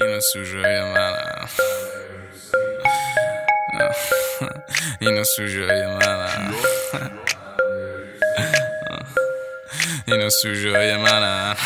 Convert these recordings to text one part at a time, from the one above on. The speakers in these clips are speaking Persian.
اینو سوژه‌های منم. اینو سوژه‌های منم. اینو سوژه‌های منم.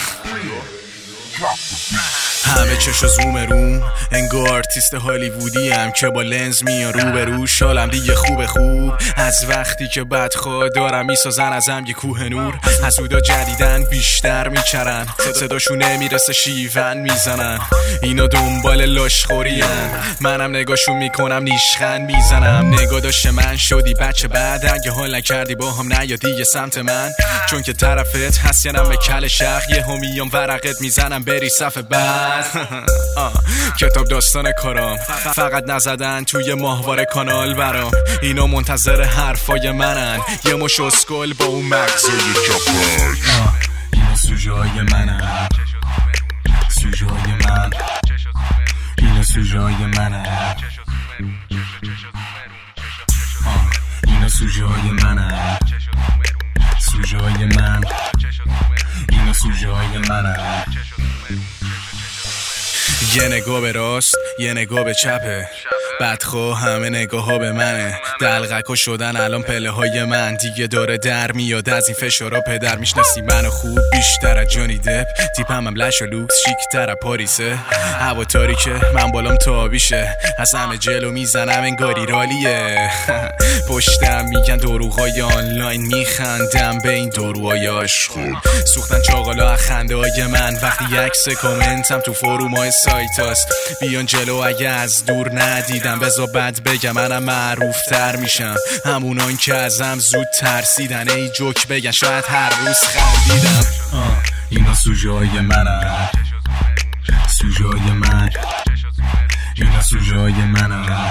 همه چشو زوم روم، انگار آرتیست هالیوودی هم که با لنز میان رو به رو. شالم دیگه خوب از وقتی که بدخواه دارم میسازن ازم یه کوه نور. حسودا جدیدن بیشتر میچرن، صداشون نمیرسه شیون میزنن. اینا دنبال لاشخوری هن، منم نگاشون میکنم نیشخند میزنم. نگاه داشته من شدی بچه بعد، اگه حال نکردی با هم نیا دیگه سمت من، چون که طرفت هستینم به کل شخ. یه همیام ورقت میزنم بری صف بعد. کتاب داستان کارام فقط نزدن توی ماهواره کانال برام. اینا منتظر حرفای منن، یه مش اسکل با اون مغزای کپک. اینا سوژه‌های منن، سوژه‌های من. اینا سوژه‌های منن، اینا سوژه‌های منن، سوژه‌های من. اینا سوژه‌های منن. یه نگاه به راست یه نگاه به چپه، بدخواه همه نگاه ها به منه. دلغکا شدن الان پله های من، دیگه داره در میاد از این فشارا. پدر میشناسی منو خوب بیشتر از جانی دپ، تیپم هم لش و لوکس شیک تر پاریسه. هوا تاریکه من بالام تابیشه، از همه جلو میزنم انگاری رالیه. پشتم میگن دروغای آنلاین، میخندم به این دروهای عاشق. سوختن چاقالا خنده های من وقتی عکس کامنتم تو فروم های سایت هست. بیان جلو اگه از دور ندیدم، بذار بد بگم منم معروف تر میشم. همونان که ازم زود ترسیدن، ای جوک بگن شاید هر روز خندیدم. اینا سوژه‌های منن، سوژه‌های من. اینا سوژه‌های منن،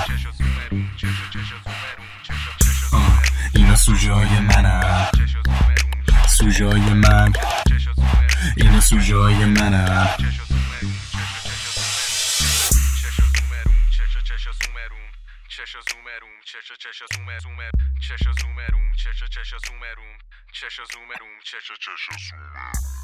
اینا سوژه‌های منن، سوژه‌های من. اینا سوژه‌های منن. چشا زومروم